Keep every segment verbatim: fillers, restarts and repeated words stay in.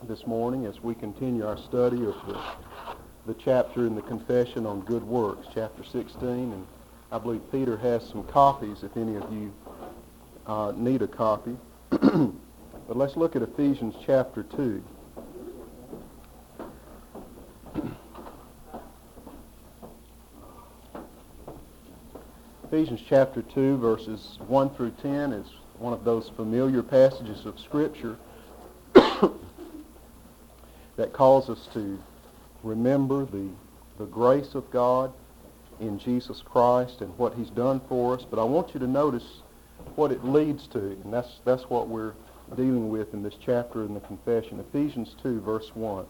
this morning as we continue our study of the, the chapter in the Confession on Good Works, chapter sixteen. And I believe Peter has some copies if any of you uh, need a copy. But let's look at Ephesians chapter two. Ephesians chapter two, verses one through ten is one of those familiar passages of Scripture that calls us to remember the, the grace of God in Jesus Christ and what He's done for us. But I want you to notice what it leads to, and that's, that's what we're dealing with in this chapter in the Confession. Ephesians two, verse one.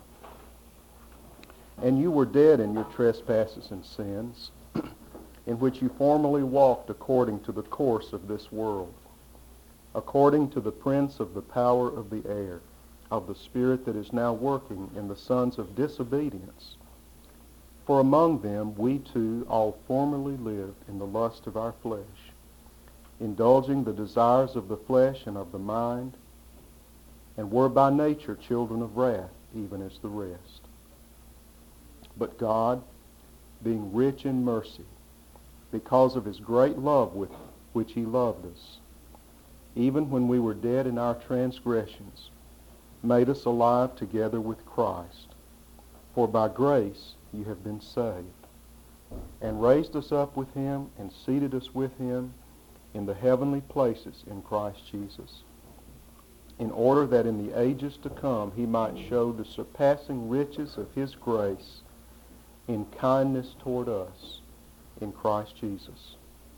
And you were dead in your trespasses and sins, in which you formerly walked according to the course of this world, according to the prince of the power of the air, of the spirit that is now working in the sons of disobedience. For among them we too all formerly lived in the lust of our flesh, indulging the desires of the flesh and of the mind, and were by nature children of wrath, even as the rest. But God, being rich in mercy, because of His great love with which He loved us, even when we were dead in our transgressions, made us alive together with Christ. For by grace you have been saved, and raised us up with Him, and seated us with Him in the heavenly places in Christ Jesus, in order that in the ages to come He might show the surpassing riches of His grace in kindness toward us in Christ Jesus.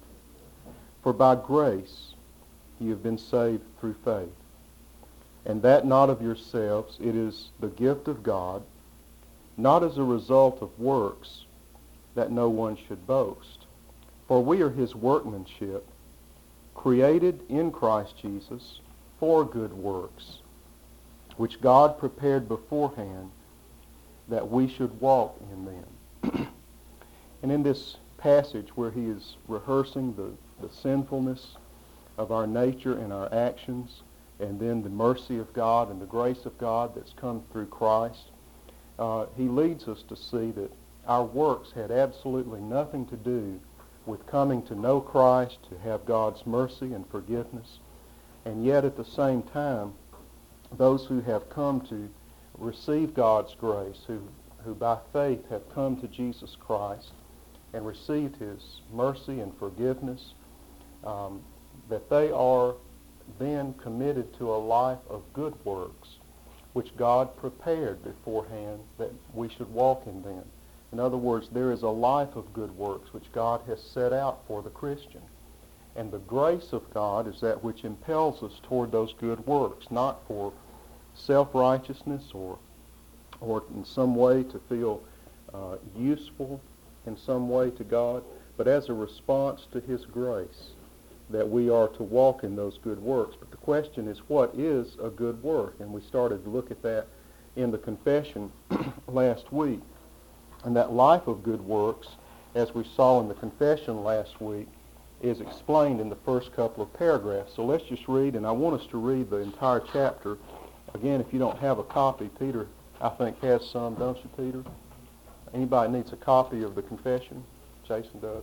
For by grace you have been saved through faith, and that not of yourselves, it is the gift of God, not as a result of works, that no one should boast. For we are His workmanship, created in Christ Jesus for good works, which God prepared beforehand that we should walk in them. And in this passage where he is rehearsing the, the sinfulness of our nature and our actions, and then the mercy of God and the grace of God that's come through Christ, uh, he leads us to see that our works had absolutely nothing to do with coming to know Christ, to have God's mercy and forgiveness. And yet at the same time, those who have come to receive God's grace, who, who by faith have come to Jesus Christ and received His mercy and forgiveness, um, that they are then committed to a life of good works, which God prepared beforehand that we should walk in them. In other words, there is a life of good works which God has set out for the Christian. And the grace of God is that which impels us toward those good works, not for self-righteousness or, or in some way to feel uh, useful in some way to God, but as a response to His grace, that we are to walk in those good works. But the question is, what is a good work? And we started to look at that in the confession last week. And that life of good works, as we saw in the confession last week, is explained in the first couple of paragraphs. So let's just read, and I want us to read the entire chapter. Again, if you don't have a copy, Peter, I think, has some, don't you, Peter? Anybody needs a copy of the confession? Jason does.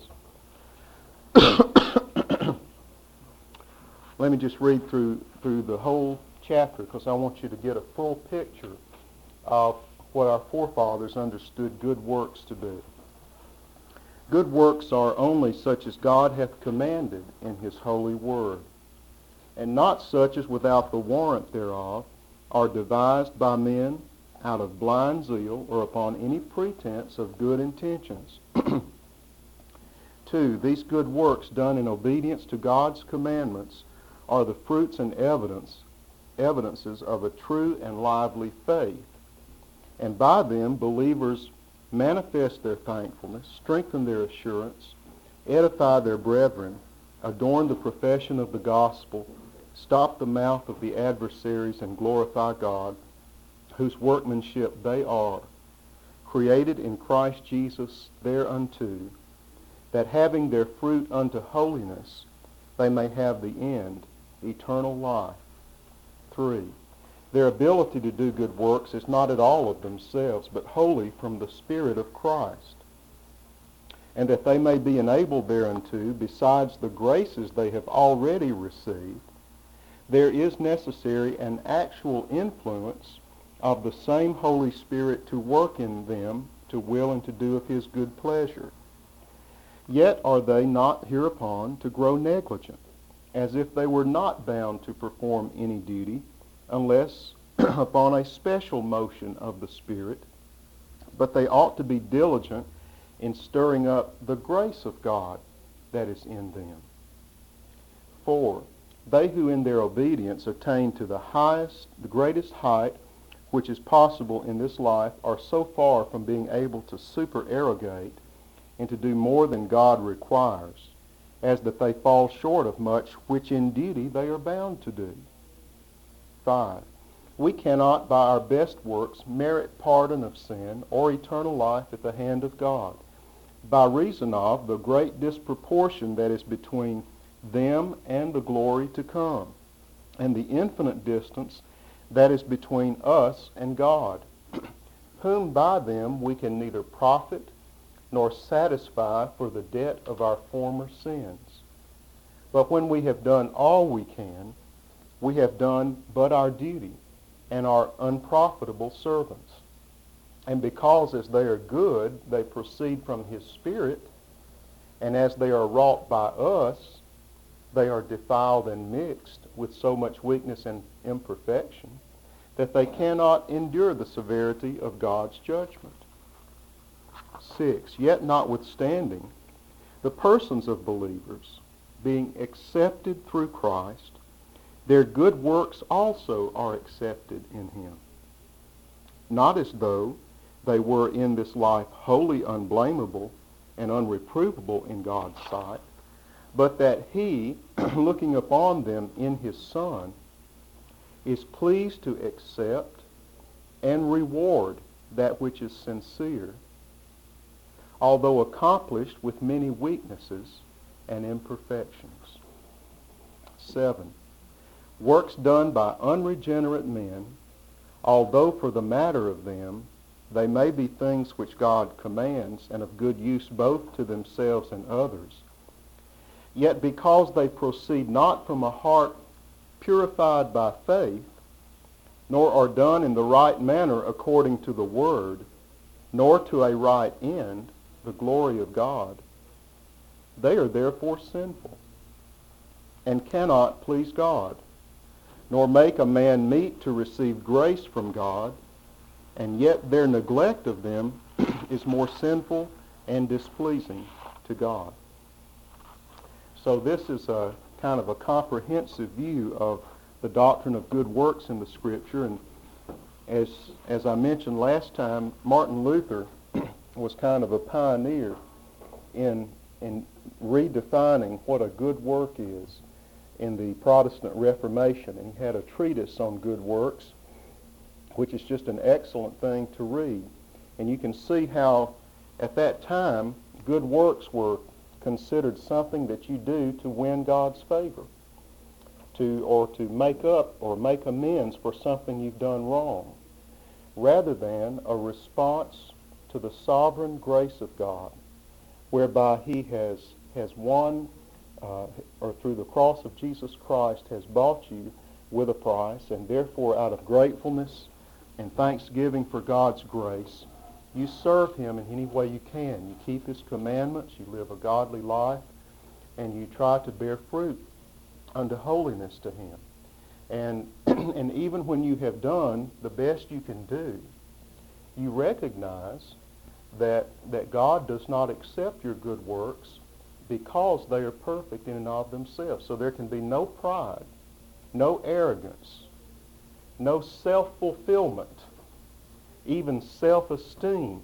Let me just read through through the whole chapter, because I want you to get a full picture of what our forefathers understood good works to be. Good works are only such as God hath commanded in His holy word, and not such as without the warrant thereof are devised by men out of blind zeal or upon any pretense of good intentions. Two, these good works done in obedience to God's commandments are the fruits and evidence, evidences of a true and lively faith. And by them believers manifest their thankfulness, strengthen their assurance, edify their brethren, adorn the profession of the gospel, stop the mouth of the adversaries, and glorify God, whose workmanship they are, created in Christ Jesus thereunto, that having their fruit unto holiness, they may have the end, eternal life. Three, Their ability to do good works is not at all of themselves, but wholly from the Spirit of Christ. And that they may be enabled thereunto, besides the graces they have already received, there is necessary an actual influence of the same Holy Spirit to work in them to will and to do of his good pleasure. Yet are they not hereupon to grow negligent, as if they were not bound to perform any duty, unless upon a special motion of the Spirit, but they ought to be diligent in stirring up the grace of God that is in them. Four, they who in their obedience attain to the highest, the greatest height which is possible in this life are so far from being able to supererogate and to do more than God requires, as that they fall short of much which in duty they are bound to do. Five, we cannot by our best works merit pardon of sin or eternal life at the hand of God, by reason of the great disproportion that is between them and the glory to come, and the infinite distance that is between us and God, whom by them we can neither profit nor satisfy for the debt of our former sins. But when we have done all we can, we have done but our duty, and are unprofitable servants. And because as they are good, they proceed from his Spirit, and as they are wrought by us, they are defiled and mixed with so much weakness and imperfection that they cannot endure the severity of God's judgment. Six, yet notwithstanding, the persons of believers, being accepted through Christ, their good works also are accepted in him. Not as though they were in this life wholly unblameable and unreprovable in God's sight, but that he, looking upon them in his Son, is pleased to accept and reward that which is sincere, although accomplished with many weaknesses and imperfections. Seven, works done by unregenerate men, although for the matter of them they may be things which God commands and of good use both to themselves and others, yet because they proceed not from a heart purified by faith, nor are done in the right manner according to the Word, nor to a right end, the glory of God, they are therefore sinful, and cannot please God, nor make a man meet to receive grace from God, and yet their neglect of them is more sinful and displeasing to God. So this is a kind of a comprehensive view of the doctrine of good works in the Scripture, and as as I mentioned last time, Martin Luther was kind of a pioneer in in redefining what a good work is in the Protestant Reformation, and he had a treatise on good works, which is just an excellent thing to read. And you can see how at that time good works were considered something that you do to win God's favor, to or to make up or make amends for something you've done wrong, rather than a response to the sovereign grace of God, whereby he has has won, uh, or through the cross of Jesus Christ has bought you with a price, and therefore out of gratefulness and thanksgiving for God's grace, you serve him in any way you can. You keep his commandments, you live a godly life, and you try to bear fruit unto holiness to him. And, and even when you have done the best you can do, you recognize that, that God does not accept your good works because they are perfect in and of themselves. So there can be no pride, no arrogance, no self-fulfillment, even self-esteem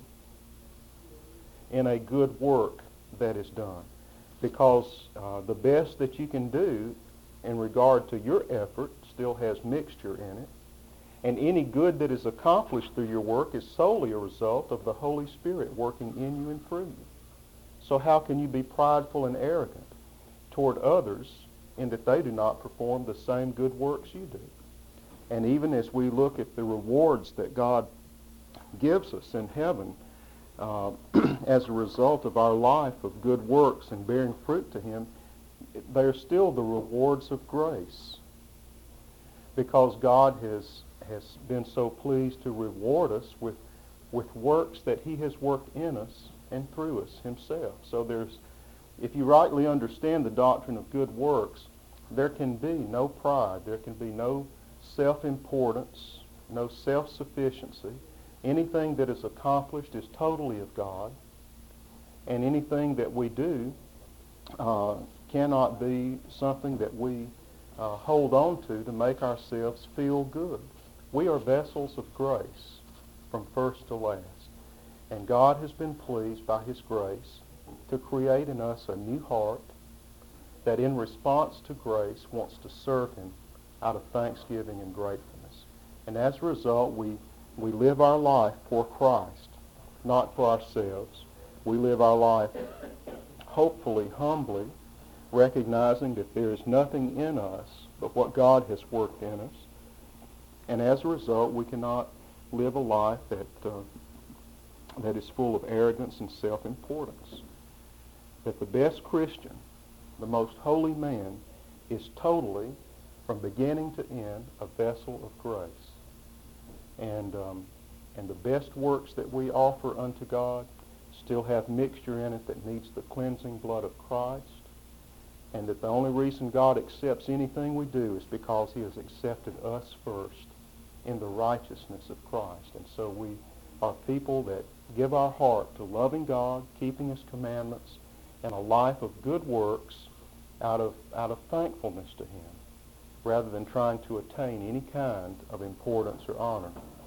in a good work that is done. Because uh, the best that you can do in regard to your effort still has mixture in it. And any good that is accomplished through your work is solely a result of the Holy Spirit working in you and through you. So how can you be prideful and arrogant toward others in that they do not perform the same good works you do? And even as we look at the rewards that God gives us in heaven uh, as a result of our life of good works and bearing fruit to him, they're still the rewards of grace, because God has has been so pleased to reward us with with works that he has worked in us and through us himself. So there's, if you rightly understand the doctrine of good works, there can be no pride, there can be no self-importance, no self-sufficiency. Anything that is accomplished is totally of God, and anything that we do uh, cannot be something that we uh, hold on to to make ourselves feel good. We are vessels of grace from first to last, and God has been pleased by his grace to create in us a new heart that in response to grace wants to serve him out of thanksgiving and gratefulness. And as a result, we, we live our life for Christ, not for ourselves. We live our life hopefully, humbly, recognizing that there is nothing in us but what God has worked in us. And as a result, we cannot live a life that, uh, that is full of arrogance and self-importance. That the best Christian, the most holy man, is totally, from beginning to end, a vessel of grace. And, um, and the best works that we offer unto God still have mixture in it that needs the cleansing blood of Christ, and that the only reason God accepts anything we do is because he has accepted us first in the righteousness of Christ. And so we are people that give our heart to loving God, keeping his commandments, and a life of good works out of, out of thankfulness to him, rather than trying to attain any kind of importance or honor.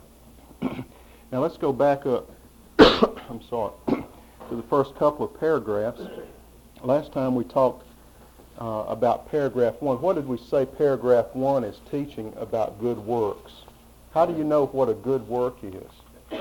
Now let's go back up, I'm sorry, to the first couple of paragraphs. Last time we talked uh, about paragraph one. What did we say paragraph one is teaching about good works? How do you know what a good work is?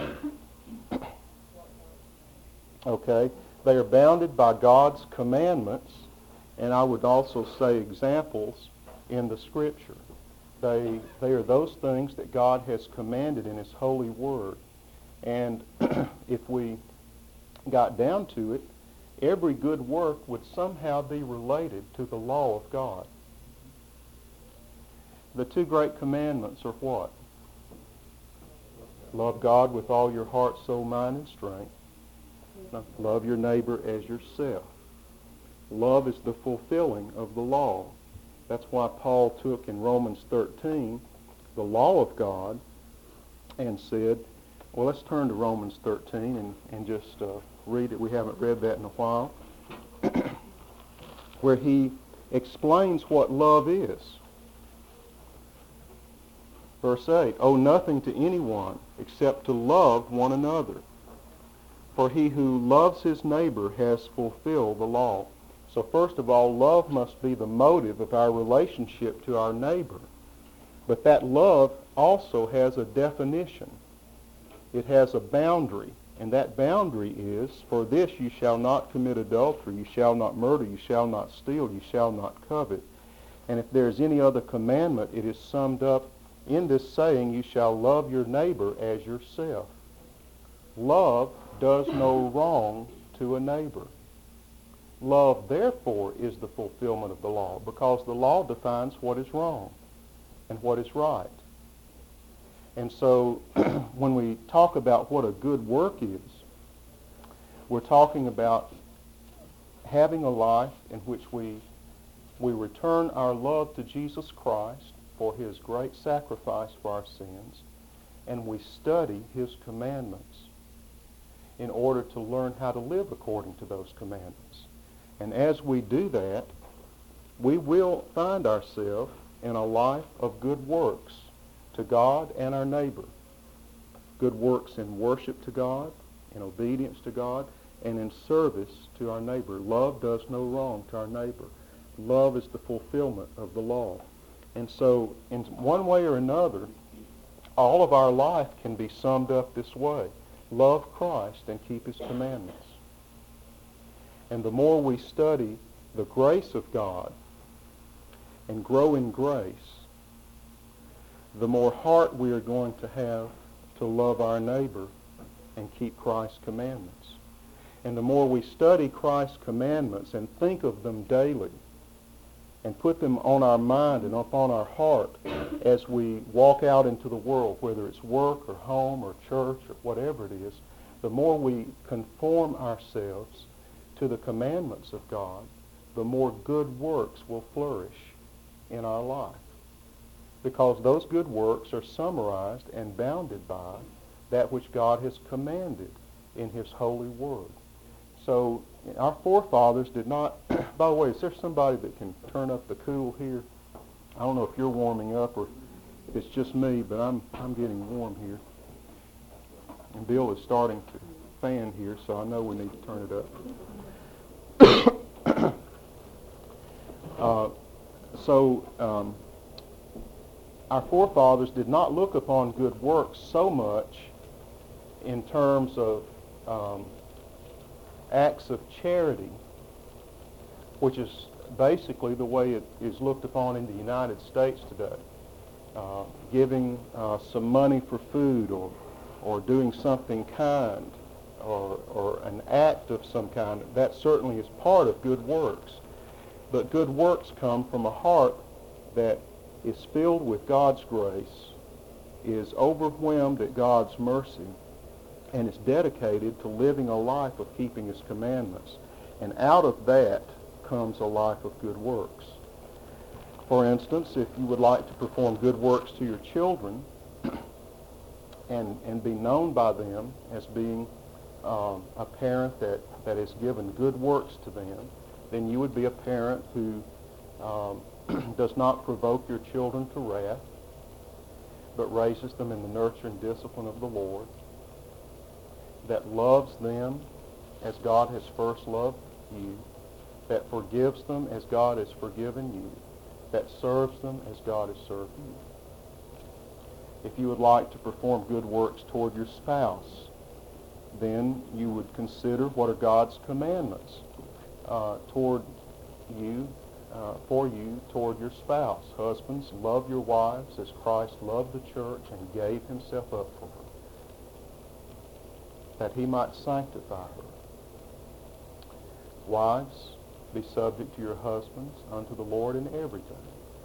Okay, they are bounded by God's commandments, and I would also say examples in the Scripture. They, they are those things that God has commanded in his holy word. And if we got down to it, every good work would somehow be related to the law of God. The two great commandments are what? Love God with all your heart, soul, mind, and strength. Love your neighbor as yourself. Love is the fulfilling of the law. That's why Paul took in Romans thirteen the law of God and said, well, let's turn to Romans thirteen and, and just uh, read it. We haven't read that in a while. Where he explains what love is. Verse eight, owe nothing to anyone except to love one another. For he who loves his neighbor has fulfilled the law. So first of all, love must be the motive of our relationship to our neighbor. But that love also has a definition. It has a boundary. And that boundary is, for this you shall not commit adultery, you shall not murder, you shall not steal, you shall not covet. And if there is any other commandment, it is summed up in this saying, you shall love your neighbor as yourself. Love does no wrong to a neighbor. Love, therefore, is the fulfillment of the law, because the law defines what is wrong and what is right. And so when we talk about what a good work is, we're talking about having a life in which we, we return our love to Jesus Christ for his great sacrifice for our sins, and we study his commandments in order to learn how to live according to those commandments. And as we do that, we will find ourselves in a life of good works to God and our neighbor. Good works in worship to God, in obedience to God, and in service to our neighbor. Love does no wrong to our neighbor. Love is the fulfillment of the law. And so, in one way or another, all of our life can be summed up this way. Love Christ and keep his commandments. And the more we study the grace of God and grow in grace, the more heart we are going to have to love our neighbor and keep Christ's commandments. And the more we study Christ's commandments and think of them daily and put them on our mind and upon our heart as we walk out into the world, whether it's work or home or church or whatever it is, the more we conform ourselves to the commandments of God, the more good works will flourish in our life. Because those good works are summarized and bounded by that which God has commanded in his holy word. So our forefathers did not, by the way, is there somebody that can turn up the cool here? I don't know if you're warming up or if it's just me, but I'm I'm getting warm here. And Bill is starting to fan here, so I know we need to turn it up. uh, so um, our forefathers did not look upon good works so much in terms of um, acts of charity, which is basically the way it is looked upon in the United States today. Uh, giving uh, some money for food, or or doing something kind, or or an act of some kind, that certainly is part of good works. But good works come from a heart that is filled with God's grace, is overwhelmed at God's mercy, and is dedicated to living a life of keeping his commandments. And out of that comes a life of good works. For instance, if you would like to perform good works to your children and, and be known by them as being um, a parent that, that has given good works to them, then you would be a parent who um, does not provoke your children to wrath, but raises them in the nurture and discipline of the Lord, that loves them as God has first loved you, that forgives them as God has forgiven you, that serves them as God has served you. If you would like to perform good works toward your spouse, then you would consider what are God's commandments uh, toward you, uh, for you, toward your spouse. Husbands, love your wives as Christ loved the church and gave himself up for her, that he might sanctify her. Wives, be subject to your husbands unto the Lord in everything.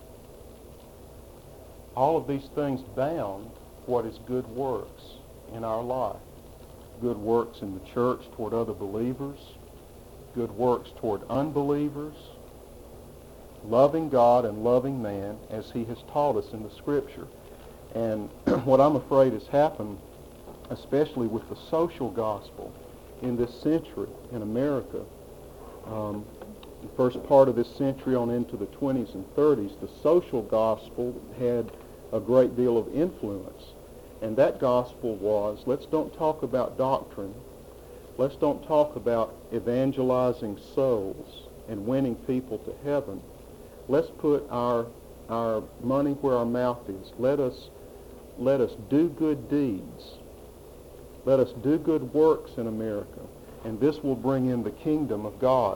All of these things bound what is good works in our life. Good works in the church toward other believers, good works toward unbelievers, loving God and loving man as he has taught us in the Scripture. And what I'm afraid has happened, especially with the social gospel in this century in America, um, the first part of this century on into the twenties and thirties, the social gospel had a great deal of influence. And that gospel was, let's don't talk about doctrine. Let's don't talk about evangelizing souls and winning people to heaven. Let's put our our money where our mouth is. Let us let us do good deeds. Let us do good works in America, and this will bring in the kingdom of God.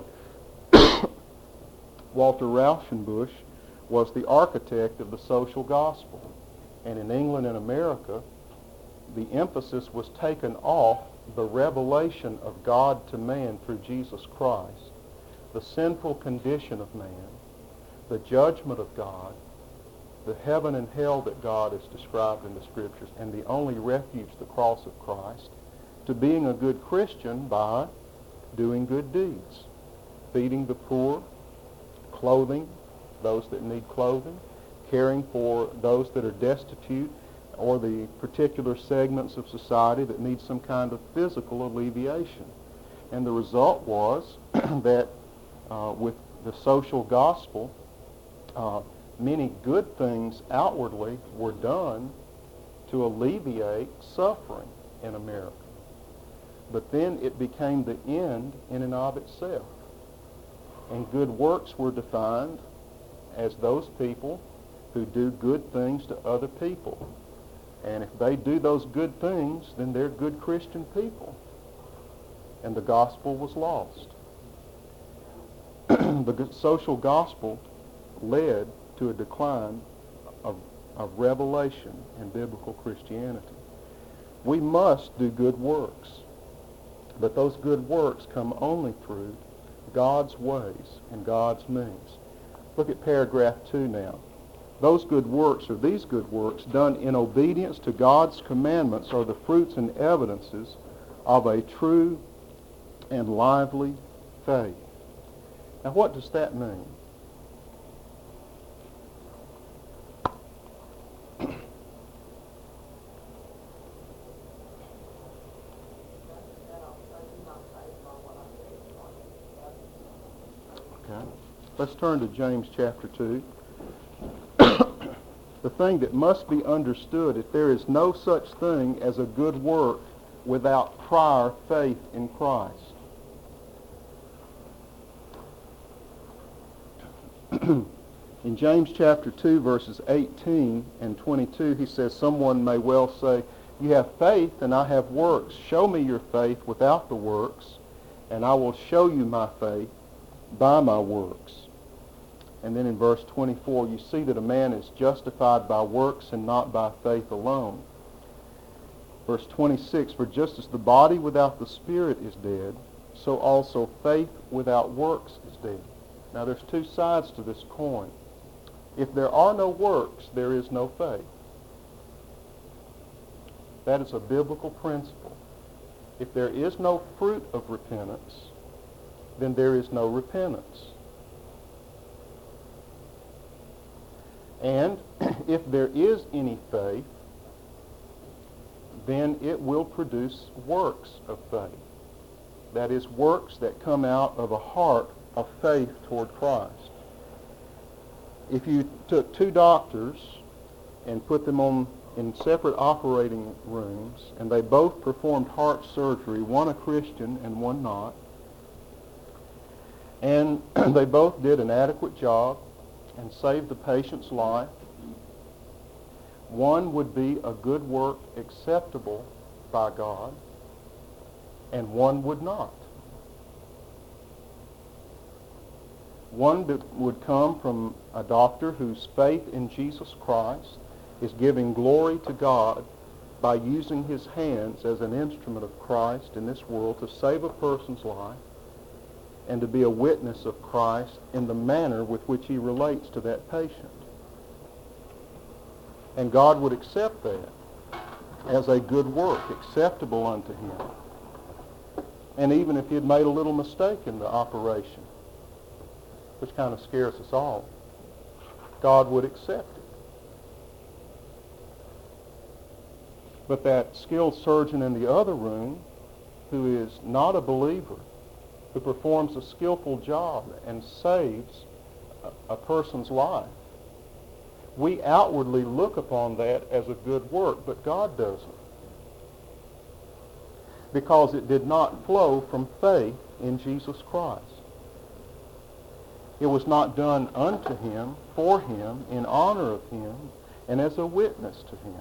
Walter Rauschenbusch was the architect of the social gospel. And in England and America, the emphasis was taken off the revelation of God to man through Jesus Christ, the sinful condition of man, the judgment of God, the heaven and hell that God has described in the Scriptures, and the only refuge, the cross of Christ, to being a good Christian by doing good deeds, feeding the poor, clothing those that need clothing, caring for those that are destitute, or the particular segments of society that need some kind of physical alleviation. And the result was that uh, with the social gospel, uh, many good things outwardly were done to alleviate suffering in America. But then it became the end in and of itself. And good works were defined as those people who do good things to other people. And if they do those good things, then they're good Christian people. And the gospel was lost. The social gospel led to a decline of of revelation in biblical Christianity. We must do good works, but those good works come only through God's ways and God's means. Look at paragraph two now. Those good works, or these good works, done in obedience to God's commandments, are the fruits and evidences of a true and lively faith. Now, what does that mean? Okay. Let's turn to James chapter two. The thing that must be understood is there is no such thing as a good work without prior faith in Christ. In James chapter two, verses eighteen and twenty-two, he says, someone may well say, you have faith and I have works. Show me your faith without the works, and I will show you my faith by my works. And then in verse twenty-four, you see that a man is justified by works and not by faith alone. Verse twenty-six, for just as the body without the spirit is dead, so also faith without works is dead. Now there's two sides to this coin. If there are no works, there is no faith. That is a biblical principle. If there is no fruit of repentance, then there is no repentance. And if there is any faith, then it will produce works of faith. That is, works that come out of a heart of faith toward Christ. If you took two doctors and put them on in separate operating rooms, and they both performed heart surgery, one a Christian and one not, and they both did an adequate job and saved the patient's life, one would be a good work acceptable by God, and one would not. One would come from a doctor whose faith in Jesus Christ is giving glory to God by using his hands as an instrument of Christ in this world to save a person's life and to be a witness of Christ in the manner with which he relates to that patient. And God would accept that as a good work, acceptable unto him. And even if he had made a little mistake in the operation, which kind of scares us all, God would accept it. But that skilled surgeon in the other room, who is not a believer, who performs a skillful job and saves a, a person's life, we outwardly look upon that as a good work, but God doesn't. Because it did not flow from faith in Jesus Christ. It was not done unto him, for him, in honor of him, and as a witness to him.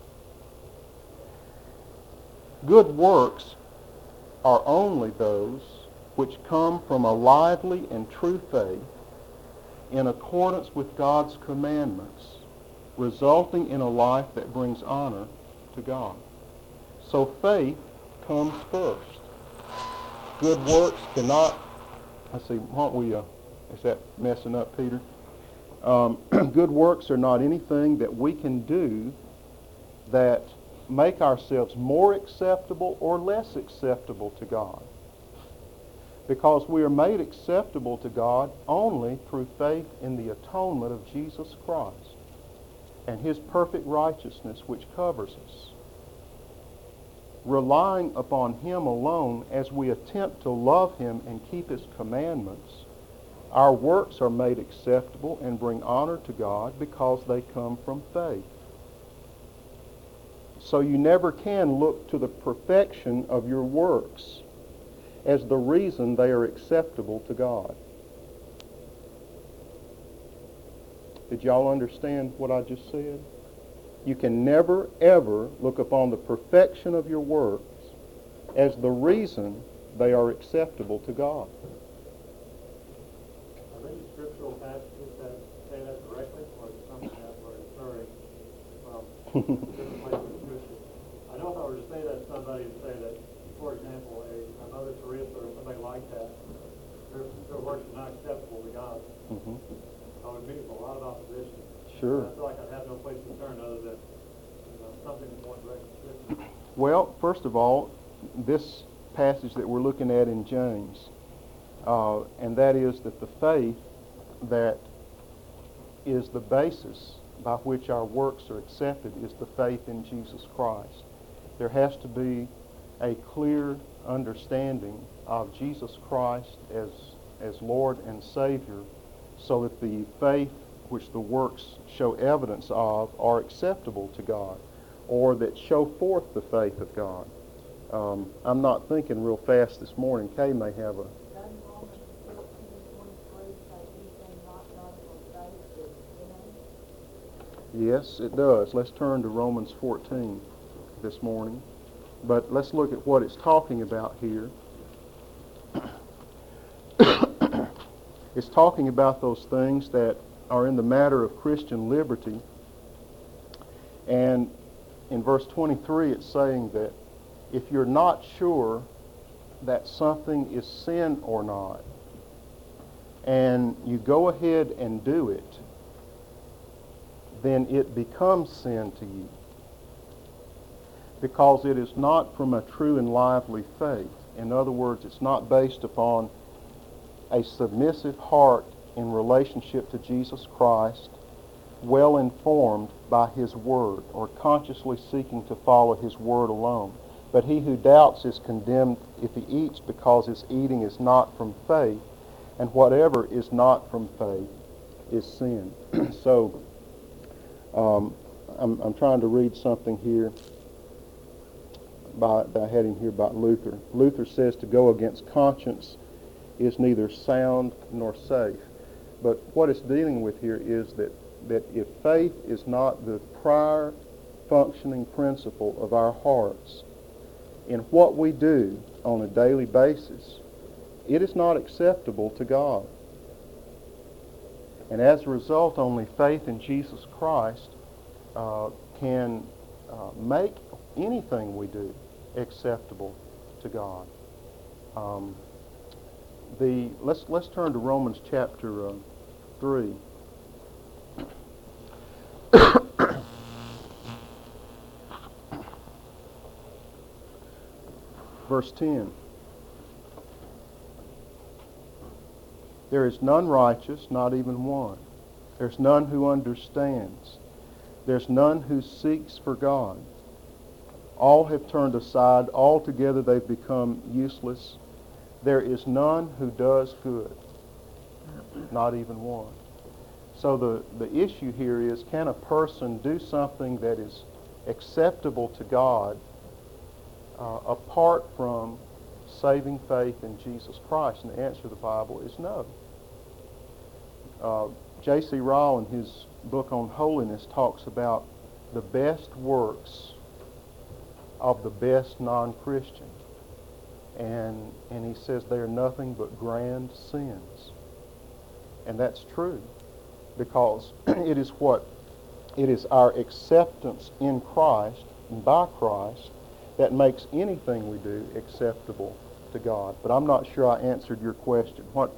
Good works are only those which come from a lively and true faith in accordance with God's commandments, resulting in a life that brings honor to God. So faith comes first. Good works cannot, let's see, why don't we, uh, is that messing up, Peter? Um, good works are not anything that we can do that make ourselves more acceptable or less acceptable to God. Because we are made acceptable to God only through faith in the atonement of Jesus Christ and his perfect righteousness which covers us. Relying upon him alone as we attempt to love him and keep his commandments, our works are made acceptable and bring honor to God because they come from faith. So you never can look to the perfection of your works as the reason they are acceptable to God. Did y'all understand what I just said? You can never, ever look upon the perfection of your works as the reason they are acceptable to God. Are there any scriptural passages that say that directly, or is it something that we're inferring different place in Scripture. I know if I were to say that to somebody and say that, for example, a, a Mother Teresa or somebody like that, their, their works are not acceptable to God, Mm-hmm. I would meet with a lot of opposition. Sure. And I feel like I'd have no place to turn other than you know, something in one direction Scripture. Well, first of all, this passage that we're looking at in James, uh, and that is that the faith that is the basis by which our works are accepted is the faith in Jesus Christ. There has to be a clear understanding of Jesus Christ as, as Lord and Savior, so that the faith which the works show evidence of are acceptable to God, or that show forth the faith of God. Um, I'm not thinking real fast this morning. Kay may have a... Yes, it does. Let's turn to Romans fourteen this morning. But let's look at what it's talking about here. It's talking about those things that are in the matter of Christian liberty. And in verse twenty-three, it's saying that if you're not sure that something is sin or not, and you go ahead and do it, then it becomes sin to you, because it is not from a true and lively faith. In other words, it's not based upon a submissive heart in relationship to Jesus Christ, well informed by His Word, or consciously seeking to follow His Word alone. But he who doubts is condemned if he eats, because his eating is not from faith, and whatever is not from faith is sin. So, um, I'm, I'm trying to read something here by, that I had in here about Luther. Luther says to go against conscience is neither sound nor safe. But what it's dealing with here is that, that if faith is not the prior functioning principle of our hearts in what we do on a daily basis, it is not acceptable to God. And as a result, only faith in Jesus Christ uh, can uh, make anything we do acceptable to God. Um, the let's let's turn to Romans chapter uh, three. Verse ten. There is none righteous, not even one. There's none who understands. There's none who seeks for God. All have turned aside. Altogether they've become useless. There is none who does good, not even one. So the, the issue here is, can a person do something that is acceptable to God uh, apart from saving faith in Jesus Christ? And the answer to the Bible is no. Uh, J C Ryle, in his book on holiness, talks about the best works of the best non-Christian. And, and he says they are nothing but grand sins. And that's true, because it is what it is our acceptance in Christ and by Christ that makes anything we do acceptable to God. But I'm not sure I answered your question. What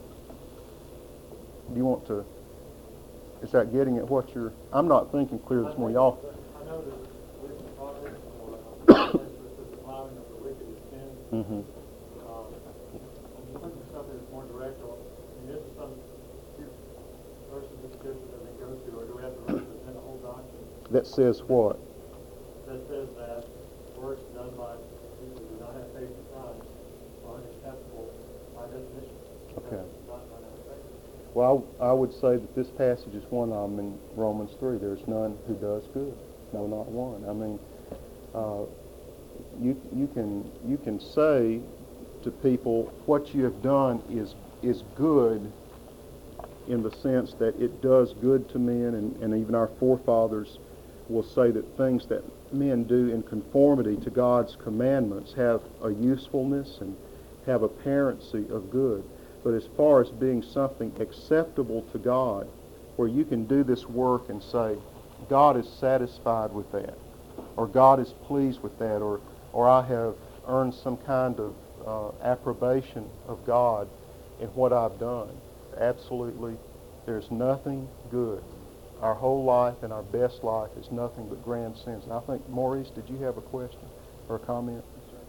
do you want to, is that getting at what you're, I'm not thinking clear this morning. Y'all. I know that with the Proverbs, or uh, the plowing of the wicked is sin. Mm-hmm. Um, I'm just looking for something that's more direct. I mean, this is some few verses of Scripture that we go to, or do we have to represent the whole doctrine? That says what? That says that works done by people who do not have faith in Christ are unacceptable by definition. Okay. Not, not Well, I would say that this passage is one of them in Romans three. There's none who does good. No, not one. I mean, uh, you you can you can say to people what you have done is is good, in the sense that it does good to men, and, and even our forefathers will say that things that men do in conformity to God's commandments have a usefulness and have apparency of good. But as far as being something acceptable to God, where you can do this work and say, God is satisfied with that, or God is pleased with that, or, or I have earned some kind of uh, approbation of God in what I've done. Absolutely, there's nothing good. Our whole life and our best life is nothing but grand sins. And I think, Maurice, did you have a question or a comment?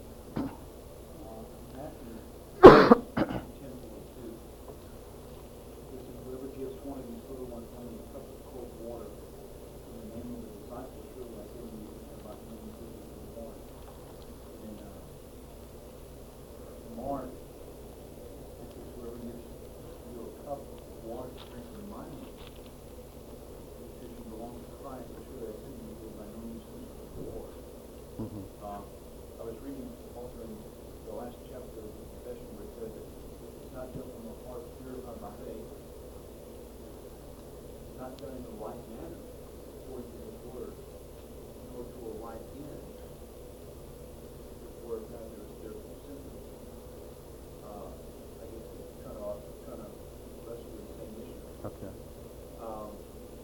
Mm-hmm. Uh, I was reading also in the last chapter of the Confession where it said that it's not done from a heart purified by faith. It's not done in the right manner according to His Word, nor to a right end. Therefore, God, there's therefore sinful. Uh, I guess it's kind of kind of wrestle with the same issue. Okay. Um,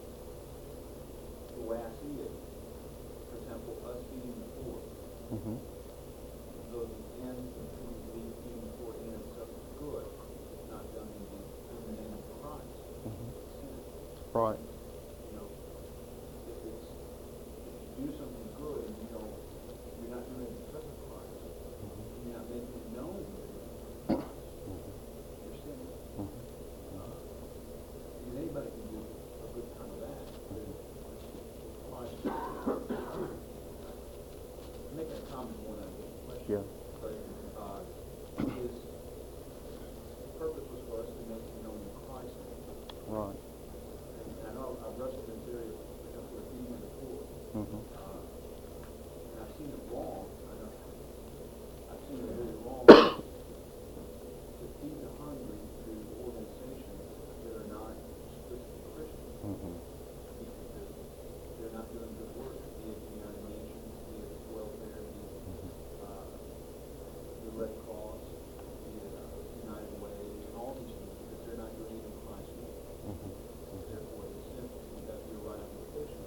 the way I see it, for example, us feeding the poor. Mm-hmm. Those ends of feeding the poor ends up good, not done in the, in the name of Christ. Mm-hmm. Sin. Right. You know, if it's if you do something good and you know you're not doing it because of Christ, Mm-hmm. you're not making it known that you're doing it because of Christ. Mm-hmm. You're sinning. Mm-hmm. Uh, because anybody can do a good kind of that. But Christ. Make a comment more than a question. Yeah. But uh, his purpose was for us to make it known in Christ. Right. And, and I know I've wrestled in this area because we're feeding the poor. Mm-hmm. Uh, and I've seen it wrong. I know, I've seen it really wrong to feed the hungry through organizations that are not explicitly Christian. Mm-hmm. Because they're not doing good work, be it the United Nations, be it welfare, be it uh, the Red Cross, be it uh, United Way, and all these things, because they're not doing it in Christ's name. Mm-hmm. Therefore, it's simple. That's your right application.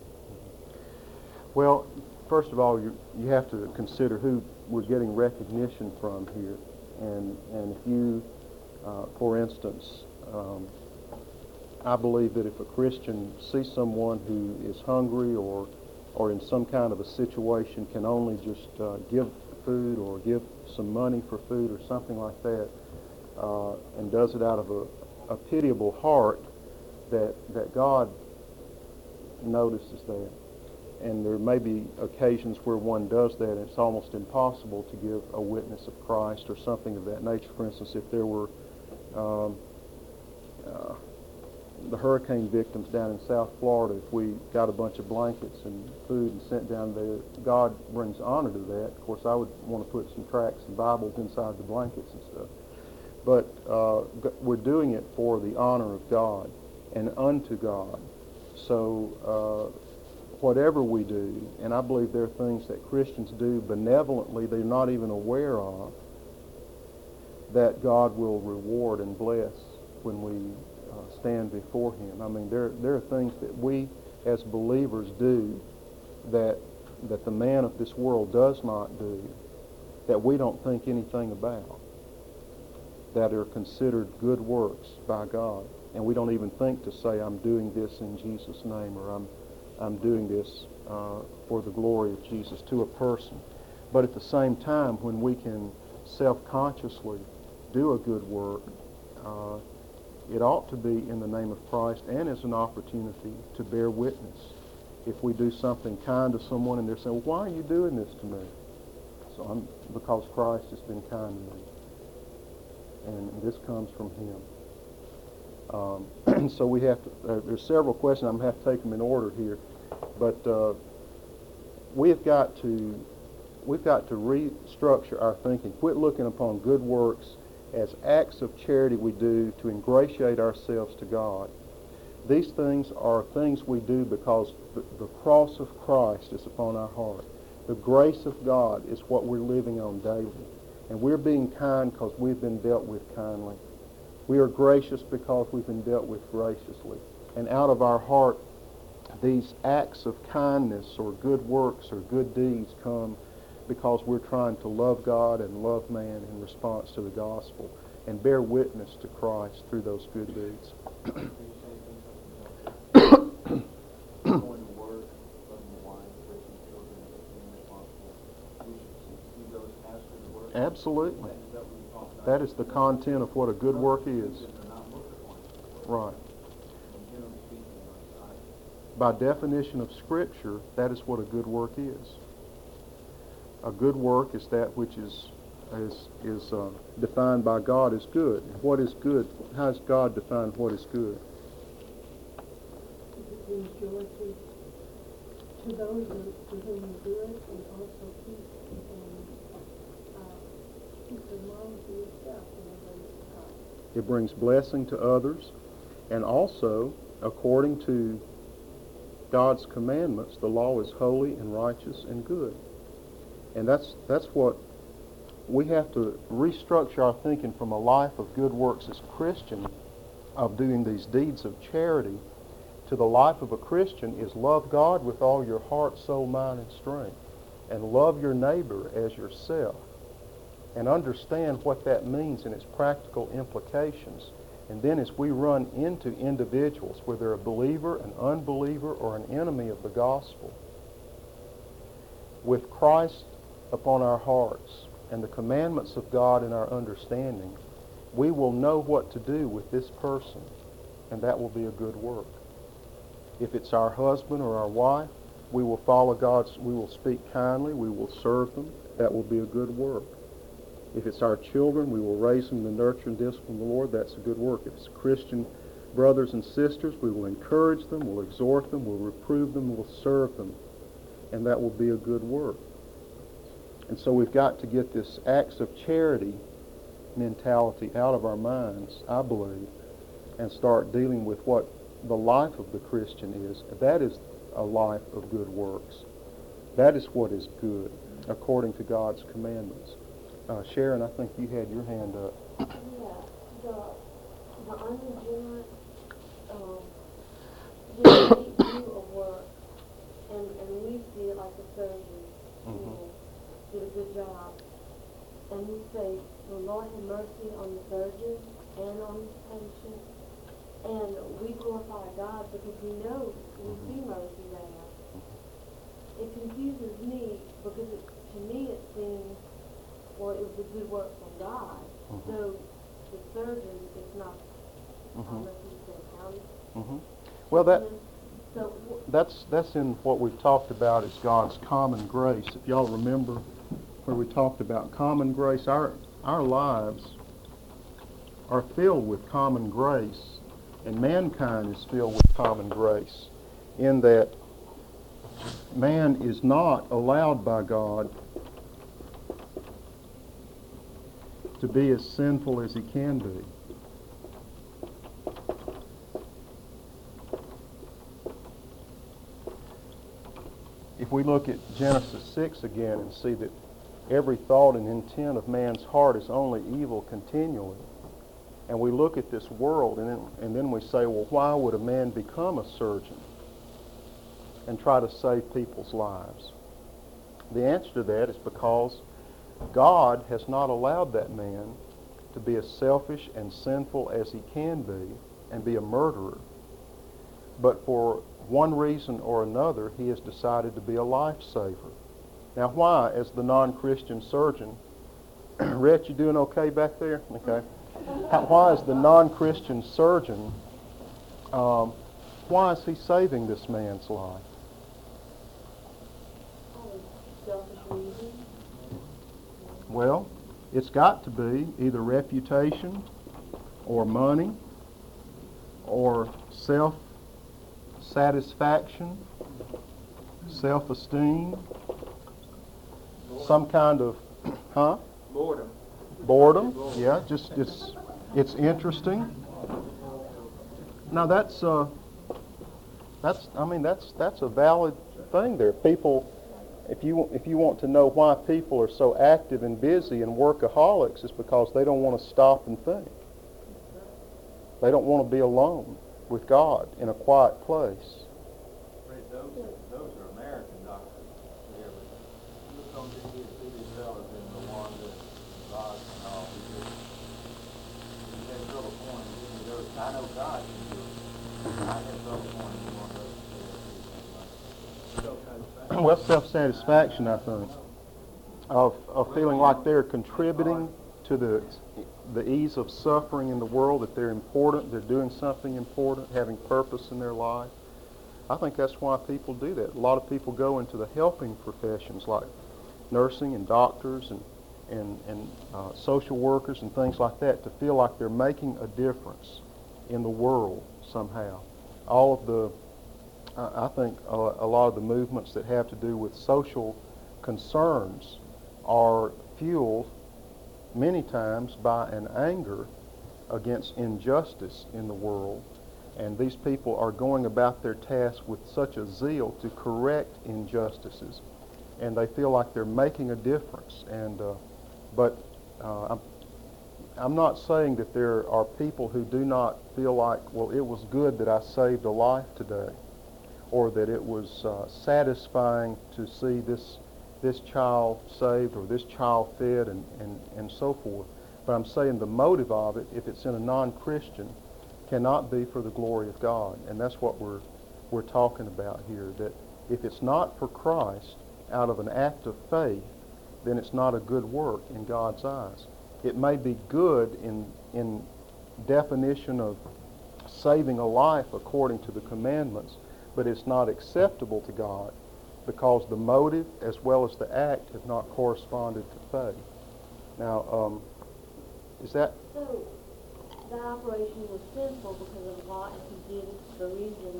Well, first of all, you you have to consider who we're getting recognition from here, and and if you, uh, for instance, um, I believe that if a Christian sees someone who is hungry or or in some kind of a situation can only just uh, give food or give some money for food or something like that, uh, and does it out of a, a pitiable heart, that that God notices that. And there may be occasions where one does that, and it's almost impossible to give a witness of Christ or something of that nature. For instance, if there were um, uh, the hurricane victims down in South Florida, if we got a bunch of blankets and food and sent down there, God brings honor to that. Of course, I would want to put some tracts and Bibles inside the blankets and stuff. But uh, we're doing it for the honor of God and unto God. So uh, whatever we do, and I believe there are things that Christians do benevolently they're not even aware of, that God will reward and bless when we uh, stand before Him. I mean, there there are things that we as believers do that that the man of this world does not do, that we don't think anything about, that are considered good works by God, and we don't even think to say, I'm doing this in Jesus' name, or I'm I'm doing this uh, for the glory of Jesus to a person. But at the same time, when we can self-consciously do a good work, uh, it ought to be in the name of Christ and as an opportunity to bear witness. If we do something kind to someone and they're saying, well, why are you doing this to me? So I'm, because Christ has been kind to me. And this comes from Him. Um, and so we have to, uh, there's several questions. I'm going to have to take them in order here. But uh, we've got to, we've got to restructure our thinking. Quit looking upon good works as acts of charity we do to ingratiate ourselves to God. These things are things we do because the, the cross of Christ is upon our heart. The grace of God is what we're living on daily. And we're being kind because we've been dealt with kindly. We are gracious because we've been dealt with graciously. And out of our heart these acts of kindness or good works or good deeds come because we're trying to love God and love man in response to the gospel and bear witness to Christ through those good deeds. Going to work, loving the wife, raising children, being responsible. We should see those after the work. Absolutely. Is that what you talk about? That is the content of what a good work is. They're not looked upon as work. Right. And generally speaking, in our society. By definition of Scripture, that is what a good work is. A good work is that which is is is uh, defined by God as good. And what is good? How does God define what is good? It brings joy to, to those who, to whom you do it, and also keep and uh, keep the mind to yourself in the way of God. It brings blessing to others, and also, according to God's commandments, the law is holy and righteous and good. And that's that's what we have to restructure our thinking from a life of good works as Christian, of doing these deeds of charity, to the life of a Christian is love God with all your heart, soul, mind, and strength, and love your neighbor as yourself, and understand what that means and its practical implications. And then as we run into individuals, whether a believer, an unbeliever, or an enemy of the gospel, with Christ upon our hearts and the commandments of God in our understanding, we will know what to do with this person, and that will be a good work. If it's our husband or our wife, we will follow God's, we will speak kindly, we will serve them. That will be a good work. If it's our children, we will raise them in the nurture and discipline of the Lord. That's a good work. If it's Christian brothers and sisters, we will encourage them, we'll exhort them, we'll reprove them, we'll serve them, and that will be a good work. And so we've got to get this acts of charity mentality out of our minds, I believe, and start dealing with what the life of the Christian is. That is a life of good works. That is what is good, according to God's commandments. Uh, Sharon, I think you had your hand up. Yeah, the, the unregenerate, um, just do a work, and, and we see it like a surgeon, you Mhm. know, did a good job, and we say, the Lord have mercy on the surgeon and on the patient, and we glorify God because we know we see mercy there. It confuses me because it, to me it seems, well, it was a good work from God, Mhm. so the surgeon is not, Mhm. unless he's been counted. Mhm. Well, that So, w- that's that's in what we've talked about as God's common grace. If y'all remember where we talked about common grace, our our lives are filled with common grace, and mankind is filled with common grace, in that man is not allowed by God to be as sinful as he can be. If we look at Genesis six again and see that every thought and intent of man's heart is only evil continually, and we look at this world and then, and then we say, well, why would a man become a surgeon and try to save people's lives? The answer to that is because God has not allowed that man to be as selfish and sinful as he can be and be a murderer. But for one reason or another, he has decided to be a lifesaver. Now, why, as the non-Christian surgeon, Rhett, you doing okay back there? Okay. How, why, as the non-Christian surgeon, um, why is he saving this man's life? oh, selfish reasons. Well, it's got to be either reputation or money or self-satisfaction, self-esteem, some kind of, huh? Boredom. Boredom. Yeah, just it's it's interesting. Now that's uh that's I mean that's that's a valid thing there. People, if you if you want to know why people are so active and busy and workaholics, it's because they don't want to stop and think. They don't want to be alone with God in a quiet place. know God can do it. I have trouble finding one of those to say that. Well, self-satisfaction, I think, of, of feeling like they're contributing to the the ease of suffering in the world, that they're important, they're doing something important, having purpose in their life. I think that's why people do that. A lot of people go into the helping professions like nursing and doctors and and, and uh, social workers and things like that to feel like they're making a difference in the world somehow. All of the, uh, I think a, a lot of the movements that have to do with social concerns are fueled many times by an anger against injustice in the world. And these people are going about their task with such a zeal to correct injustices. And they feel like they're making a difference. And uh, But uh, I'm, I'm not saying that there are people who do not feel like, well, it was good that I saved a life today, or that it was uh, satisfying to see this this child saved or this child fed and, and, and so forth. But I'm saying the motive of it, if it's in a non-Christian, cannot be for the glory of God. And that's what we're we're talking about here, that if it's not for Christ out of an act of faith, then it's not a good work in God's eyes. It may be good in in definition of saving a life according to the commandments, but it's not acceptable to God because the motive as well as the act have not corresponded to faith. Now, um, is that... So, the operation was sinful because of why he did it, the reason,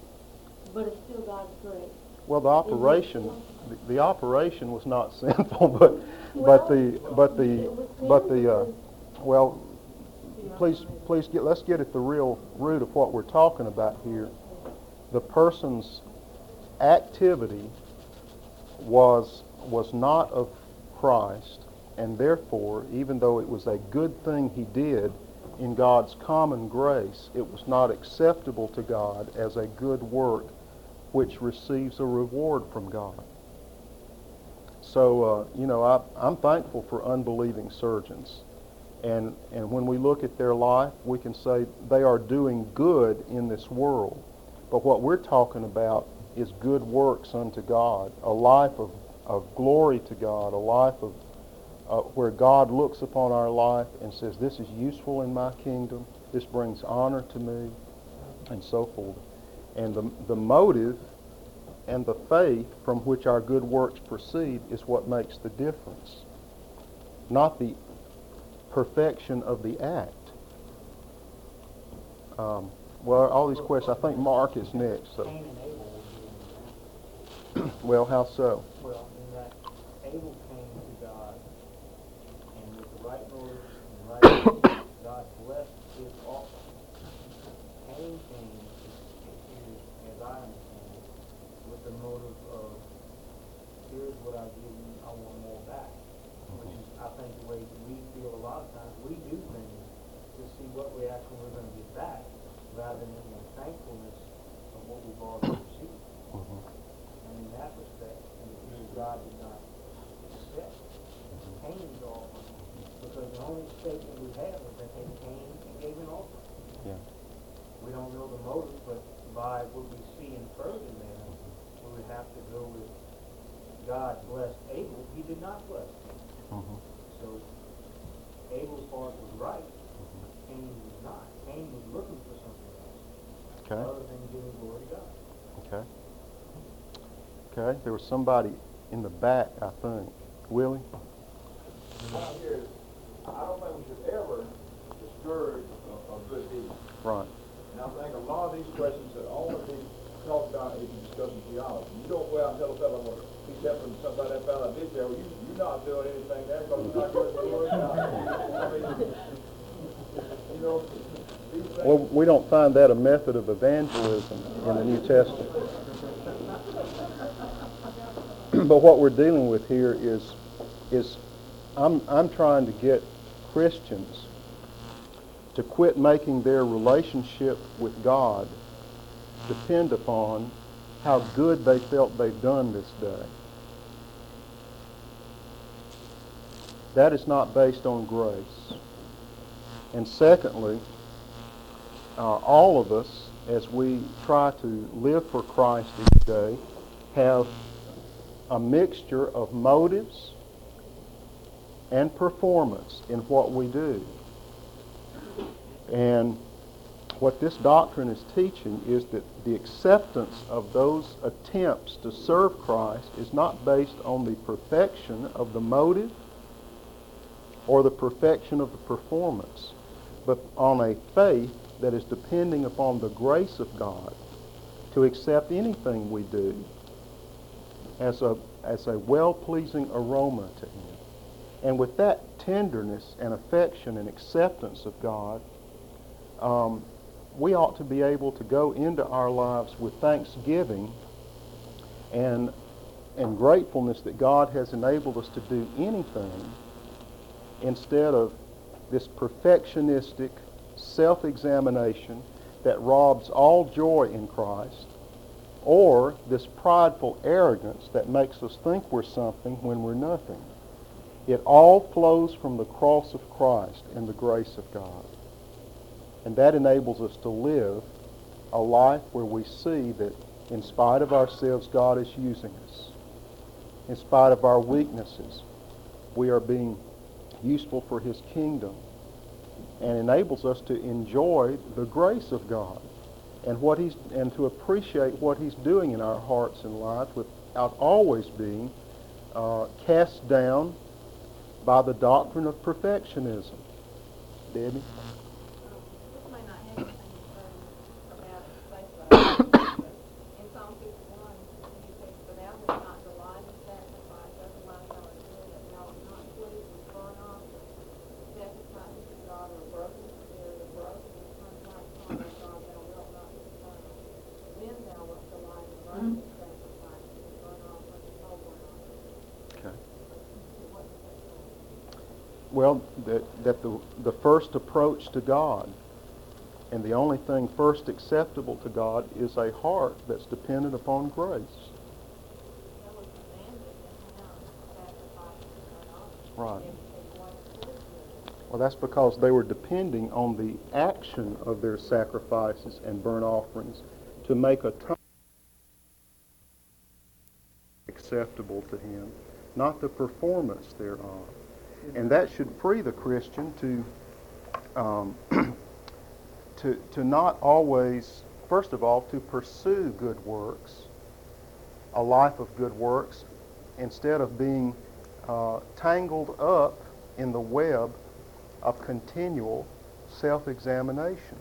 but it's still God's grace. Well, the operation, the, the operation was not sinful, but but the but the but the uh, well, please please get let's get at the real root of what we're talking about here. The person's activity was was not of Christ, and therefore, even though it was a good thing he did in God's common grace, it was not acceptable to God as a good work which receives a reward from God. So, uh, you know, I, I'm thankful for unbelieving surgeons. And, and when we look at their life, we can say they are doing good in this world. But what we're talking about is good works unto God, a life of, of glory to God, a life of uh, where God looks upon our life and says, this is useful in my kingdom, this brings honor to me, and so forth. And the, the motive and the faith from which our good works proceed is what makes the difference, not the perfection of the act. Um, well, all these questions, I think Mark is next. So. Cain and Abel will be in the Well, how so? Well, in that Abel came to God, and with the right motives and right motives, God blessed his offering. Cain came, as I understand it, with the motive of, here's what I've given you, I want more back. Which is, I think, the way we feel a lot of times. We do things to see what we actually we're going to get back, rather than in the thankfulness of what we've already received. Mm-hmm. And in that respect, and here God did not accept Cain's offering, because the only statement we have is that they came and gave an offering. Yeah. We don't know the motive, but by what we see inferred in there, we would have to go with God blessed Abel. He did not bless Cain. Mm-hmm. So Abel's part was right. Cain was not. Cain was looking for something else, Okay. other than giving glory to God. Okay. Okay. There was somebody in the back, I think. Willie? Out here, I don't think we should ever discourage a, a good deed. Right. And I think a lot of these questions that only be talked about if you're discussing theology. You don't go out and tell a fellow, well, he's helping somebody that found out this there, well, you, you're not doing anything there because you're not giving the word out. I mean, you know, these things. Well, we don't find that a method of evangelism in the New Testament. But what we're dealing with here is, is I'm, I'm trying to get Christians to quit making their relationship with God depend upon how good they felt they've done this day. That is not based on grace. And secondly, uh, all of us, as we try to live for Christ each day, have a mixture of motives and performance in what we do. And what this doctrine is teaching is that the acceptance of those attempts to serve Christ is not based on the perfection of the motive or the perfection of the performance, but on a faith that is depending upon the grace of God to accept anything we do as a as a well-pleasing aroma to Him. And with that tenderness and affection and acceptance of God, um, we ought to be able to go into our lives with thanksgiving and and gratefulness that God has enabled us to do anything, instead of this perfectionistic self-examination that robs all joy in Christ, or this prideful arrogance that makes us think we're something when we're nothing. It all flows from the cross of Christ and the grace of God. And that enables us to live a life where we see that in spite of ourselves, God is using us. In spite of our weaknesses, we are being useful for His kingdom, and enables us to enjoy the grace of God and what He's and to appreciate what He's doing in our hearts and lives without always being uh, cast down by the doctrine of perfectionism. Debbie? This may not have anything to say about faith, but in Psalm fifty-one, he says, "But thou wilt not delight in sacrifice, otherwise I would do it. Thou wilt not please with burnt offering, sacrifices to God, or a broken spirit, a broken and contrite heart, O God, thou wilt not despise. Then thou wilt delight in burnt sacrifices, and burnt offerings, and whole burnt offerings." Okay. What does that say? Well, that, that the, the first approach to God and the only thing first acceptable to God is a heart that's dependent upon grace. That was commanded to him, sacrifices and burnt offerings. Right. If they weren't pleased with it. Well, that's because they were depending on the action of their sacrifices and burnt offerings to make atonement acceptable to Him, not the performance thereof. And that should free the Christian to um, to to not always, first of all, to pursue good works, a life of good works, instead of being uh, tangled up in the web of continual self-examination.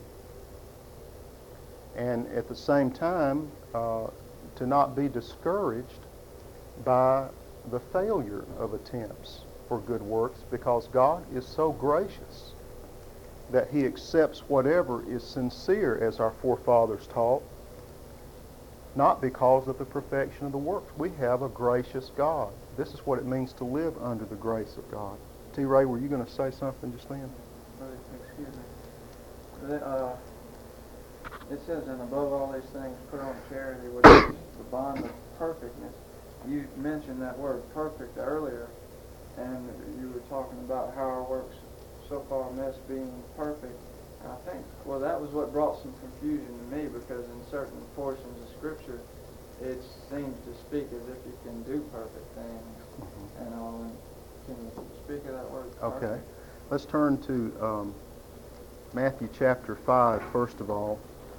And at the same time, uh, to not be discouraged by the failure of attempts for good works, because God is so gracious that He accepts whatever is sincere, as our forefathers taught, not because of the perfection of the works. We have a gracious God. This is what it means to live under the grace of God. T. Ray, were you going to say something just then? Excuse me. The, uh, it says, and above all these things, put on charity, which is the bond of perfectness. You mentioned that word perfect earlier, and you were talking about how our works so far miss being perfect. And I think, well, that was what brought some confusion to me, because in certain portions of Scripture, it seems to speak as if you can do perfect things mm-hmm. and all. And can you speak of that word? Okay. Perfect? Let's turn to um, Matthew chapter five, first of all.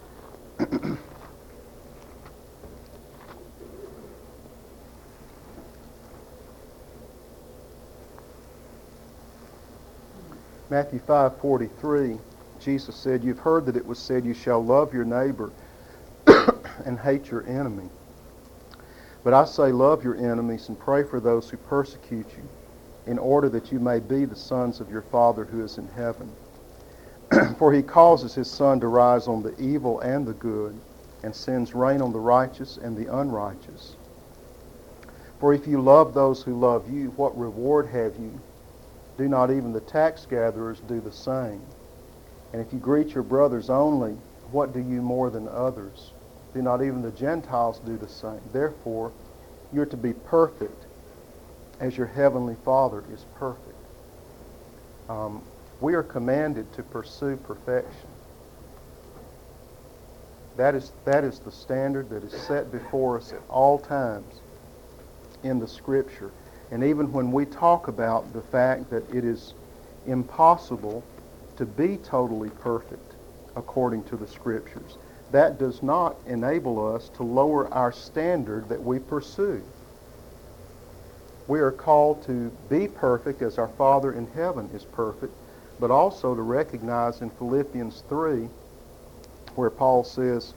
Matthew five forty-three, Jesus said, "You've heard that it was said, you shall love your neighbor and hate your enemy. But I say, love your enemies and pray for those who persecute you, in order that you may be the sons of your Father who is in heaven. For He causes His sun to rise on the evil and the good, and sends rain on the righteous and the unrighteous. For if you love those who love you, what reward have you? Do not even the tax gatherers do the same? And if you greet your brothers only, what do you more than others? Do not even the Gentiles do the same? Therefore, you're to be perfect as your heavenly Father is perfect." Um, we are commanded to pursue perfection. That is, that is the standard that is set before us at all times in the Scripture. And even when we talk about the fact that it is impossible to be totally perfect according to the Scriptures, that does not enable us to lower our standard that we pursue. We are called to be perfect as our Father in heaven is perfect, but also to recognize in Philippians three, where Paul says,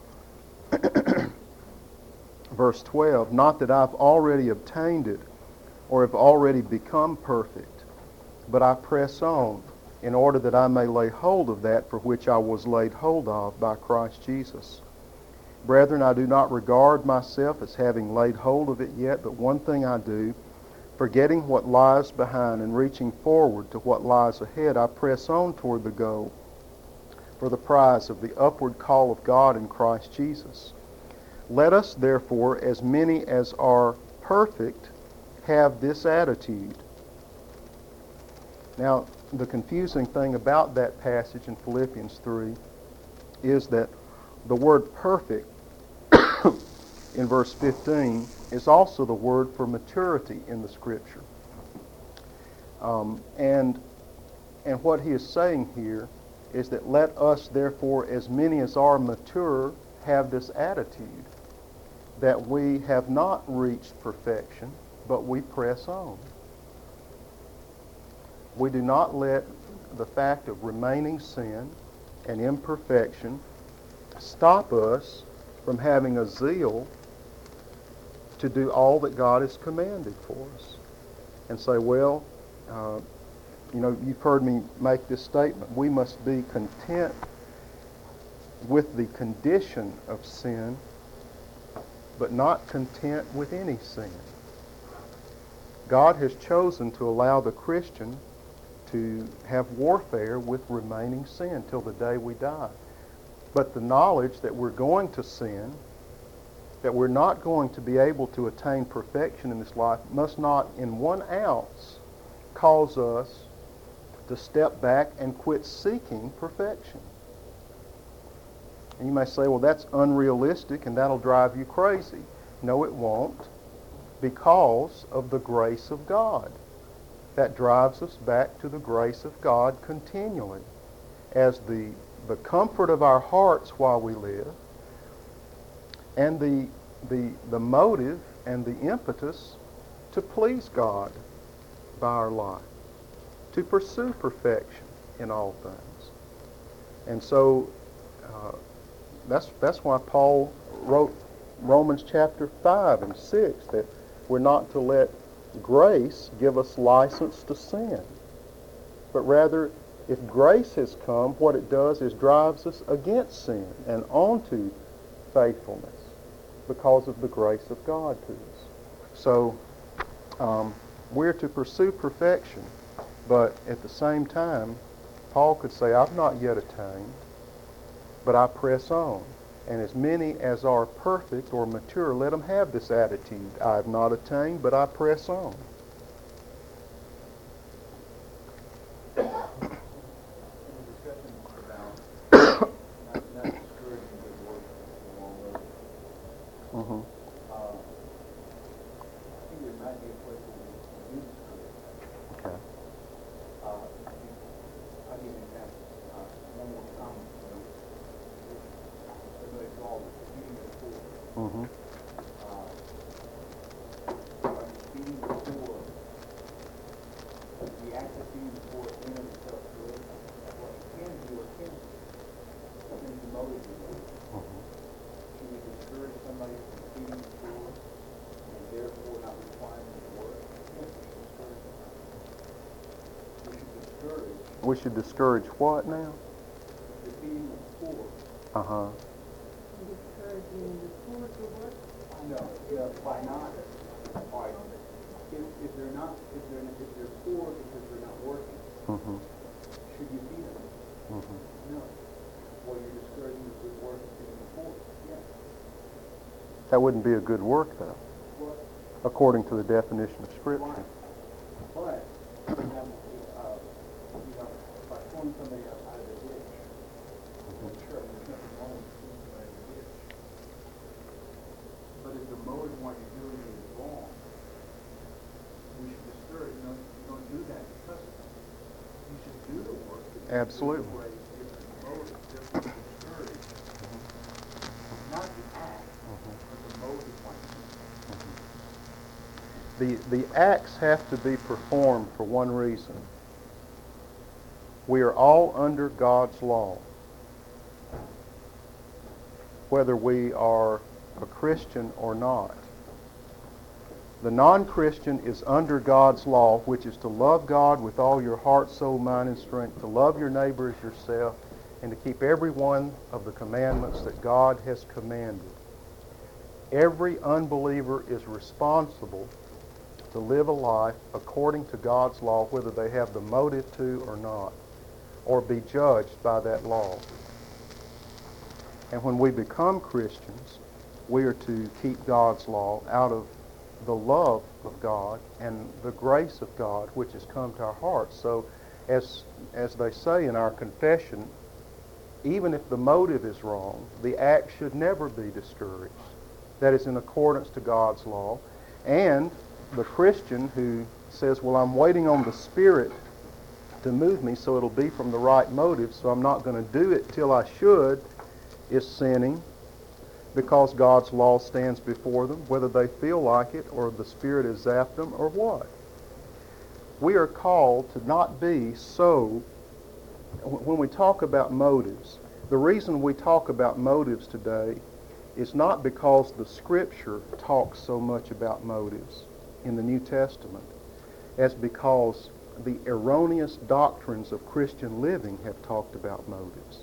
verse twelve, not that I've already obtained it or have already become perfect, but I press on in order that I may lay hold of that for which I was laid hold of by Christ Jesus. Brethren, I do not regard myself as having laid hold of it yet, but one thing I do, forgetting what lies behind and reaching forward to what lies ahead, I press on toward the goal for the prize of the upward call of God in Christ Jesus. Let us, therefore, as many as are perfect, have this attitude. Now, the confusing thing about that passage in Philippians three is that the word perfect in verse fifteen is also the word for maturity in the Scripture. Um, and, and what he is saying here is that let us, therefore, as many as are mature, have this attitude that we have not reached perfection, but we press on. We do not let the fact of remaining sin and imperfection stop us from having a zeal to do all that God has commanded for us. And say, well, uh, you know, you've heard me make this statement. We must be content with the condition of sin, but not content with any sin. God has chosen to allow the Christian to have warfare with remaining sin till the day we die. But the knowledge that we're going to sin, that we're not going to be able to attain perfection in this life, must not in one ounce cause us to step back and quit seeking perfection. And you may say, well, that's unrealistic and that'll drive you crazy. No, it won't, because of the grace of God. That drives us back to the grace of God continually as the, the comfort of our hearts while we live, and the, the, the motive and the impetus to please God by our life, to pursue perfection in all things. And so uh, that's, that's why Paul wrote Romans chapter five and six, that we're not to let grace give us license to sin, but rather, if grace has come, what it does is drives us against sin and onto faithfulness because of the grace of God to us. So um, we're to pursue perfection, but at the same time, Paul could say, I've not yet attained, but I press on. And as many as are perfect or mature, let them have this attitude. I have not attained, but I press on. In the discussion about not, not discouraging good work along those, Mm-hmm. uh, I think there might be a place where we do discourage that. Okay. Uh, I'll give you an example. Uh, one more common, you know, everybody calls it feeding the poor. Mm-hmm. Uh, by feeding the poor, the act of feeding the poor in and of itself good. What you can do or can do, depends the motive you do. Mm-hmm. Should we discourage somebody from feeding the poor and therefore not requiring them to work? Yes, we should discourage them. We should discourage We should discourage what now? the feeding of the poor. Uh-huh. Discouraging the poor to work. No, yeah, by not, all right, if, if they're not, if they're, if they're poor because they're not working, Mm-hmm. should you feed them? Mm-hmm. No. Well, you're discouraging the good work of feeding the poor. Yes. That wouldn't be a good work, though, Well, according to the definition of Scripture. right. But, for example, uh, you know, by pulling somebody out out of the ditch, well, sure, there's nothing wrong with pulling somebody out of the Absolutely. Either way, if the motive just to discourage, not the act, but the motive might be. The, the acts have to be performed for one reason. We are all under God's law. Whether we are a Christian or not. The non-Christian is under God's law, which is to love God with all your heart, soul, mind, and strength, to love your neighbor as yourself, and to keep every one of the commandments that God has commanded. Every unbeliever is responsible to live a life according to God's law, whether they have the motive to or not, or be judged by that law. And when we become Christians, we are to keep God's law out of the love of God and the grace of God which has come to our hearts. So as, as they say in our confession, even if the motive is wrong, the act should never be discouraged. That is in accordance to God's law. And the Christian who says, well, I'm waiting on the Spirit to move me so it'll be from the right motive, so I'm not going to do it till I should, is sinning, because God's law stands before them, whether they feel like it or the Spirit has zapped them or what. We are called to not be so, when we talk about motives, the reason we talk about motives today is not because the Scripture talks so much about motives in the New Testament, as because the erroneous doctrines of Christian living have talked about motives.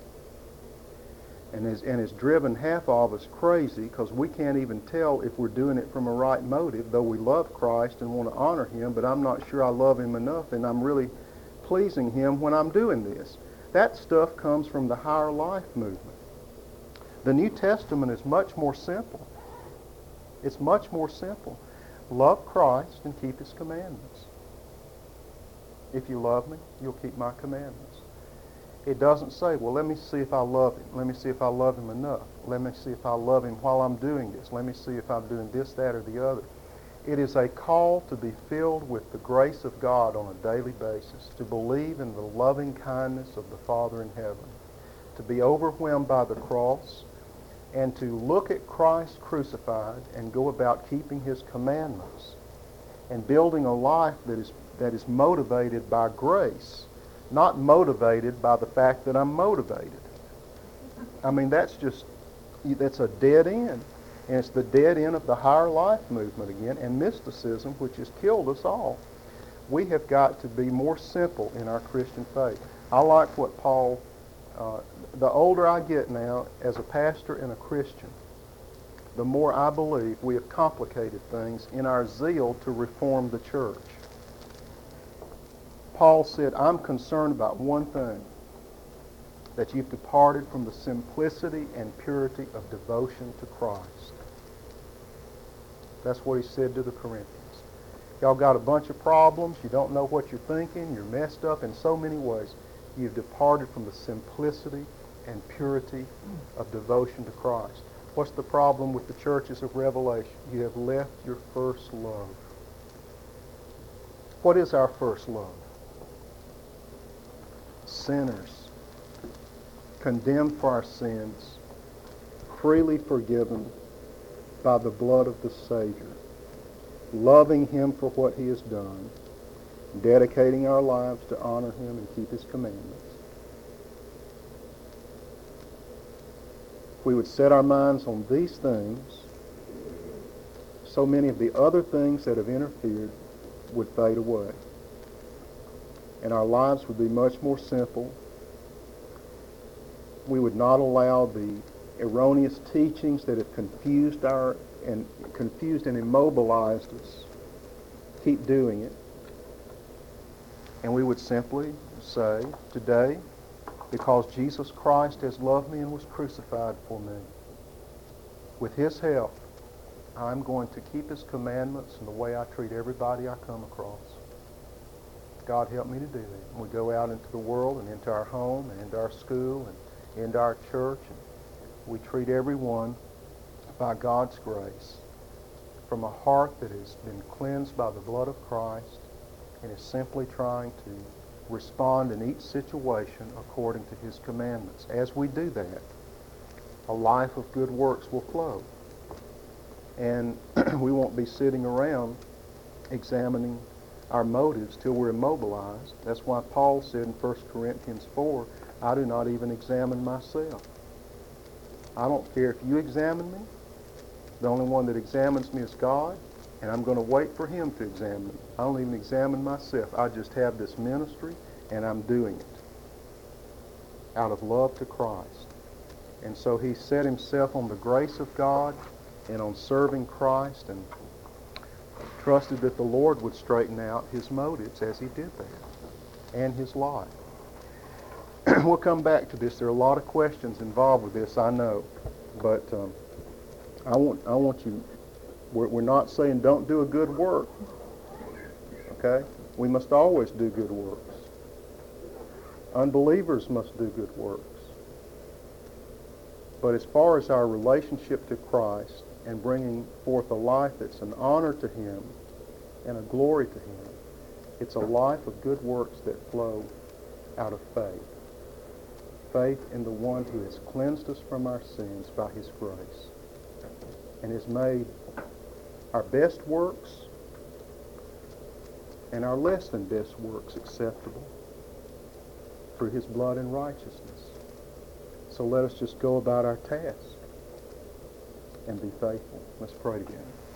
And has, and has driven half of us crazy because we can't even tell if we're doing it from a right motive, though we love Christ and want to honor Him, but I'm not sure I love Him enough and I'm really pleasing Him when I'm doing this. That stuff comes from the higher life movement. The New Testament is much more simple. It's much more simple. Love Christ and keep His commandments. If you love me, you'll keep my commandments. It doesn't say, well, let me see if I love Him. Let me see if I love Him enough. Let me see if I love Him while I'm doing this. Let me see if I'm doing this, that, or the other. It is a call to be filled with the grace of God on a daily basis, to believe in the loving kindness of the Father in heaven, to be overwhelmed by the cross, and to look at Christ crucified and go about keeping His commandments and building a life that is, that is motivated by grace, not motivated by the fact that I'm motivated. I mean, that's just, that's a dead end. And it's the dead end of the higher life movement again, and mysticism, which has killed us all. We have got to be more simple in our Christian faith. I like what Paul, uh, the older I get now as a pastor and a Christian, the more I believe we have complicated things in our zeal to reform the church. Paul said, I'm concerned about one thing, that you've departed from the simplicity and purity of devotion to Christ. That's what he said to the Corinthians. Y'all got a bunch of problems. You don't know what you're thinking. You're messed up in so many ways. You've departed from the simplicity and purity of devotion to Christ. What's the problem with the churches of Revelation? You have left your first love. What is our first love? Sinners, condemned for our sins, freely forgiven by the blood of the Savior, loving Him for what He has done, dedicating our lives to honor Him and keep His commandments. If we would set our minds on these things, so many of the other things that have interfered would fade away. And our lives would be much more simple. We would not allow the erroneous teachings that have confused our and confused and immobilized us keep doing it. And we would simply say, today, because Jesus Christ has loved me and was crucified for me, with His help, I'm going to keep His commandments in the way I treat everybody I come across. God help me to do that. And we go out into the world and into our home and into our school and into our church, and we treat everyone by God's grace from a heart that has been cleansed by the blood of Christ and is simply trying to respond in each situation according to his commandments. As we do that, a life of good works will flow. And we won't be sitting around examining our motives till we're immobilized. That's why Paul said in First Corinthians four, I do not even examine myself. I don't care if you examine me. The only one that examines me is God, and I'm going to wait for him to examine me. I don't even examine myself. I just have this ministry, and I'm doing it out of love to Christ. And so he set himself on the grace of God and on serving Christ, and trusted that the Lord would straighten out his motives as he did that, and his life. We'll come back to this. There are a lot of questions involved with this, I know, but um, I want I want you. We're, we're not saying don't do a good work. Okay, we must always do good works. Unbelievers must do good works. But as far as our relationship to Christ and bringing forth a life that's an honor to him and a glory to him, it's a life of good works that flow out of faith. Faith in the one who has cleansed us from our sins by his grace and has made our best works and our less than best works acceptable through his blood and righteousness. So let us just go about our task and be faithful. Let's pray together.